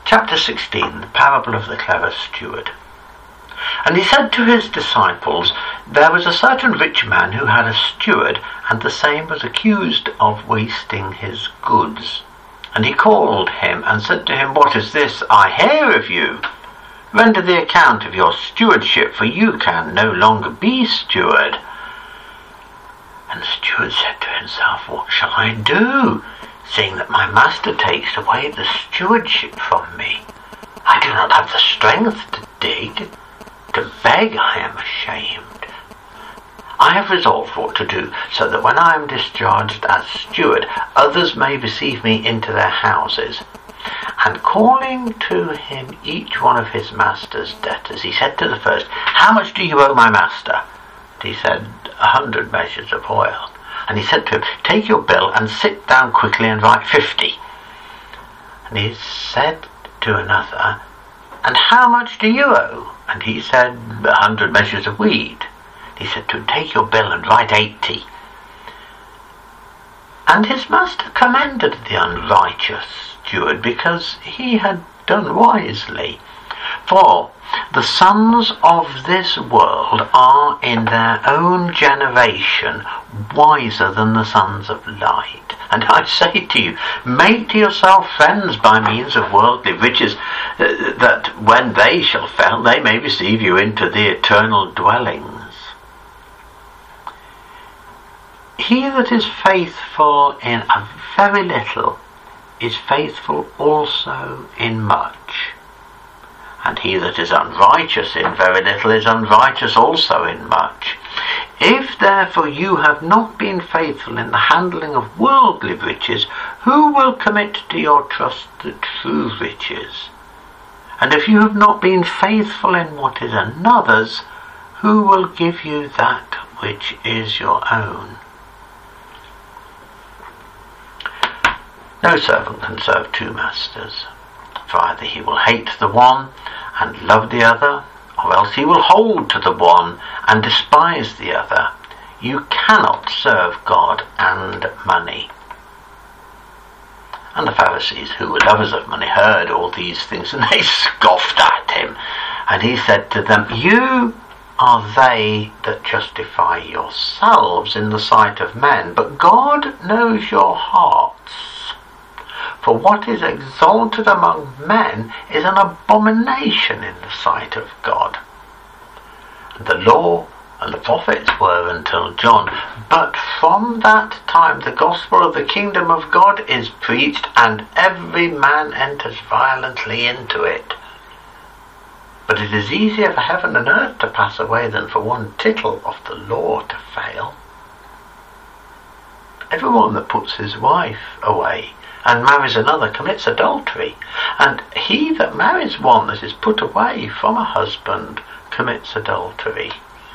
Chapter 16, the parable of the clever steward. And he said to his disciples, There was a certain rich man who had a steward, and the same was accused of wasting his goods. And he called him, and said to him, What is this I hear of you? Render the account of your stewardship, for you can no longer be steward. And the steward said to himself, What shall I do, seeing that my master takes away the stewardship from me? I do not have the strength to dig. To beg I am ashamed. I have resolved what to do, so that when I am discharged as steward, others may receive me into their houses. And calling to him each one of his master's debtors, he said to the first, How much do you owe my master? And he said, 100 measures of oil. And he said to him, Take your bill and sit down quickly and write 50. And he said to another, And how much do you owe? And he said, 100 measures of wheat. He said to him, Take your bill and write 80. And his master commended the unrighteous steward, because he had done wisely. For the sons of this world are in their own generation wiser than the sons of light. And I say to you, make to yourself friends by means of worldly riches, that when they shall fail, they may receive you into the eternal dwellings. He that is faithful in a very little is faithful also in much. And he that is unrighteous in very little is unrighteous also in much. If therefore you have not been faithful in the handling of worldly riches, who will commit to your trust the true riches? And if you have not been faithful in what is another's, who will give you that which is your own? No servant can serve two masters, for either he will hate the one and love the other, or else he will hold to the one and despise the other. You cannot serve God and money. And the Pharisees, who were lovers of money, heard all these things, and they scoffed at him. And he said to them, You are they that justify yourselves in the sight of men, but God knows your hearts. For what is exalted among men is an abomination in the sight of God. And the law and the prophets were until John, but from that time the gospel of the kingdom of God is preached, and every man enters violently into it. But it is easier for heaven and earth to pass away than for one tittle of the law to fail. Everyone that puts his wife away and marries another commits adultery, and he that marries one that is put away from a husband commits adultery.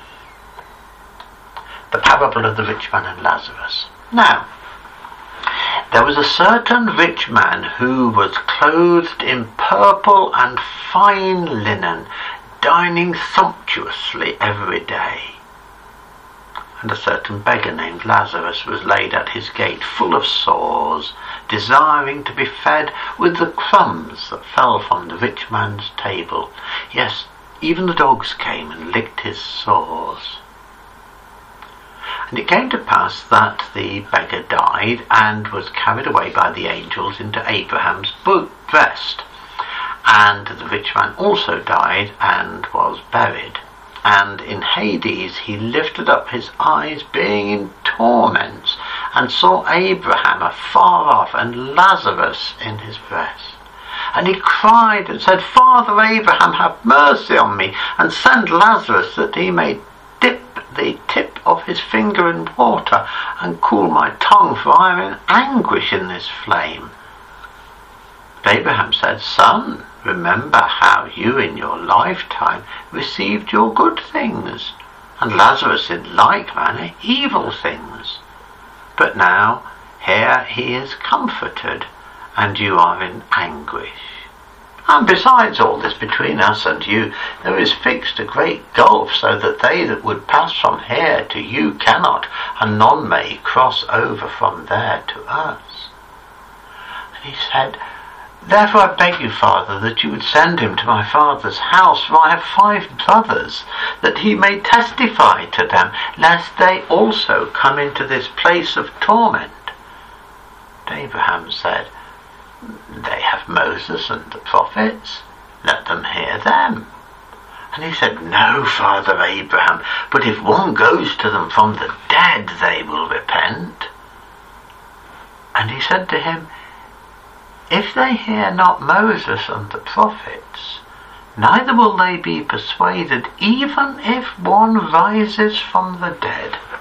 The parable of the rich man and Lazarus. Now, there was a certain rich man who was clothed in purple and fine linen, dining sumptuously every day. And a certain beggar named Lazarus was laid at his gate, full of sores, desiring to be fed with the crumbs that fell from the rich man's table. Yes, even the dogs came and licked his sores. And it came to pass that the beggar died and was carried away by the angels into Abraham's breast. And the rich man also died and was buried. And in Hades he lifted up his eyes, being in torments, and saw Abraham afar off and Lazarus in his breast. And he cried and said, Father Abraham, have mercy on me, and send Lazarus that he may dip the tip of his finger in water and cool my tongue, for I am in anguish in this flame. But Abraham said, Son, remember how you in your lifetime received your good things, and Lazarus in like manner evil things. But now here he is comforted, and you are in anguish. And besides all this, between us and you there is fixed a great gulf, so that they that would pass from here to you cannot, and none may cross over from there to us. And he said, Therefore I beg you, Father, that you would send him to my father's house, for I have 5 brothers, that he may testify to them, lest they also come into this place of torment. And Abraham said, They have Moses and the prophets, let them hear them. And he said, No, Father Abraham, but if one goes to them from the dead, they will repent. And he said to him, If they hear not Moses and the prophets, neither will they be persuaded, even if one rises from the dead.